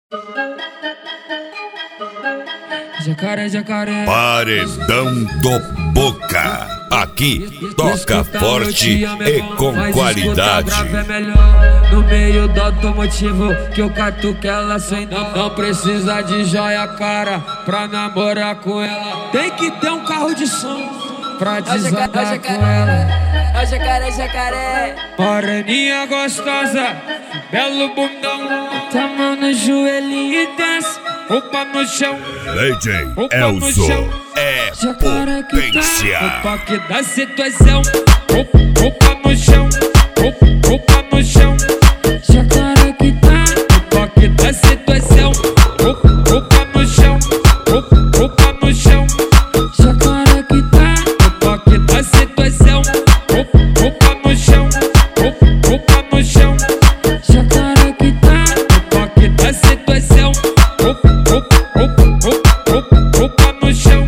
Jacaré, jacaré. Paredão do Boca. Aqui toca forte e com qualidade. No meio do automotivo que eu catuque ela sem não precisa de joia cara pra namorar com ela. Tem que ter um carro de som pra desandar com ela. Ó jacaré, jacaré. Moreninha gostosa, belo bundão. Tá mão no joelhinho e desce, roupa no chão. DJ Roupa no Elzo chão. é Jacaré que potência. tá, roupa que dá situação. Roupa no chão, roupa no chão. Jacaré que tá, roupa que dá situação. Roupa no chão, roupa no chão. Jacaré que tá, roupa que dá situação. Roupa no chão, roupa no chão. Jacaré que tá, roupa que dá situação. Roupa no chão,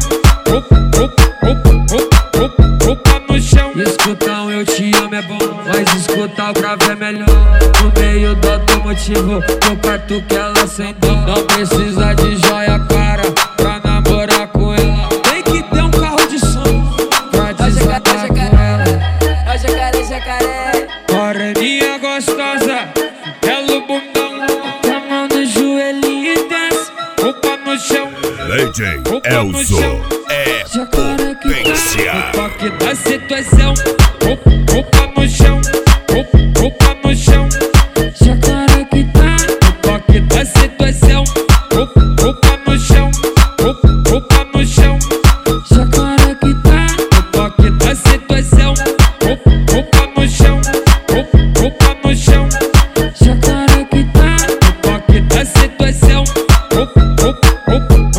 roupa no chão. Escutar um eu te amo é bom, mas escutar o grave é melhor. No meio do automotivo, eu catuque ela sem dó. Não precisa de joia cara pra namorar com ela. Tem que ter um carro de som pra desandar com ela. Ó jacaré, jacaré. Moreninha gostosa, belo bundão. Tá mão no joelhinho e desce, roupa no chão. DJ Elzo é Jacaré que potência. tá, roupa que dá situação. Roupa no chão, roupa no chão. Jacaré que tá, roupa que dá situação. Roupa no chão, roupa no chão. Jacaré que tá, roupa que dá situação. Roupa no chão, roupa no chão. Jacaré que tá, roupa que dá situação.